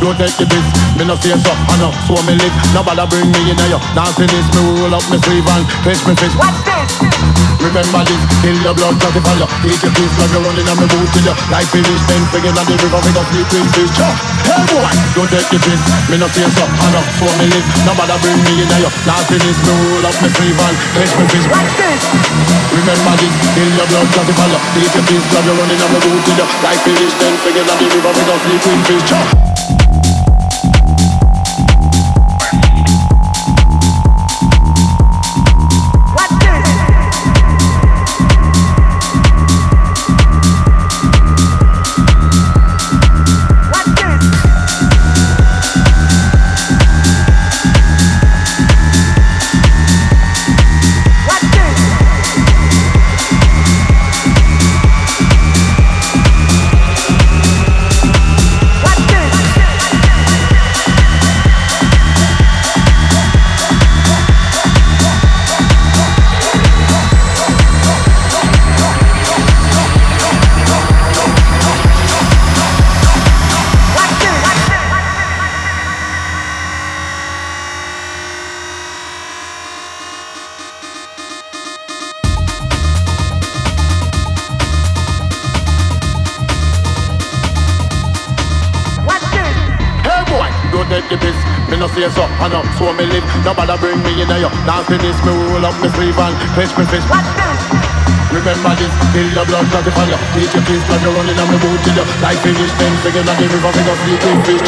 don't take the piss. Me no say so, I know, so me live. Nobody bring me in here. Now finish me roll up my sleeve and fetch me fist. What's this? Remember this, kill your blood, classify you. Eat your piece, love you running on me boot till you. Life finish, then figure on the river, we go sleep with fish. Hey boy, don't take the piss. Me no say so, I know, so me live. Nobody bring me in here. Now finish me roll up my sleeve and fetch me fist. What's this? Remember this, kill your blood, classify you. Eat your piece, love you running on me boot till you. Life finish, then figure on the river, we go sleep with fish. Take the piss, me no say so, I know, so me live. Nobody bring me in here. Now finish me roll up my sleeve and fetch me fist. What's this? Remember this, kill your blood, classify you. Eat your piece, love you running on me boot till you. Life finish, then figure on the river, we go sleep with fish.